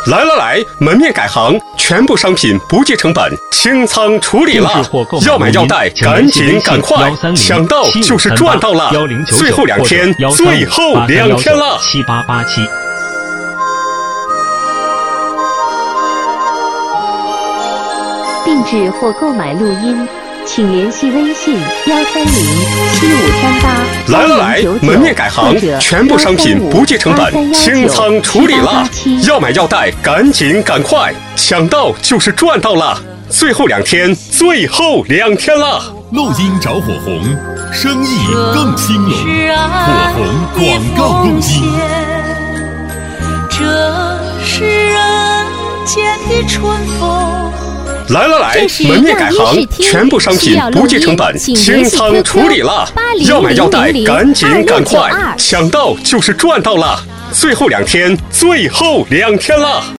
来来来，门面改行，全部商品不计成本，清仓处理了。要买要带，赶紧赶快，抢到就是赚到了。最后2天，最后2天了。 7887。 定制或购买录音，请联系微信1307538。 来来来，门面改行，全部商品不计成本，清仓处理了。要买要带，赶紧赶快，抢到就是赚到了。最后2天，最后2天了。 录音找火红，生意更兴隆。火红广告录音。 这是人间的春风。 来来来，门面改行，全部商品不计成本，清仓处理了。要买要带，赶紧赶快，抢到就是赚到了。最后2天，最后2天了。